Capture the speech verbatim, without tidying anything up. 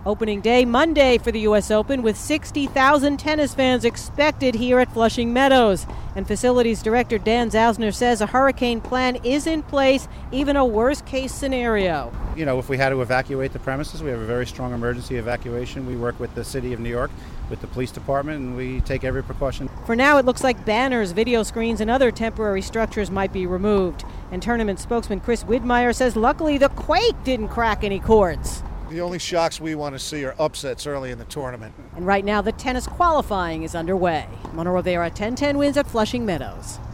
Opening day Monday for the U S Open with sixty thousand tennis fans expected here at Flushing Meadows. And Facilities Director Dan Zausner says a hurricane plan is in place, even a worst-case scenario. You know, if we had to evacuate the premises, we have a very strong emergency evacuation. We work with the City of New York, with the police department, and we take every precaution. For now, it looks like banners, video screens, and other temporary structures might be removed. And tournament spokesman Chris Widmeyer says luckily the quake didn't crack any courts. The only shocks we want to see are upsets early in the tournament. And right now, the tennis qualifying is underway. Mona Rivera, ten ten wins at Flushing Meadows.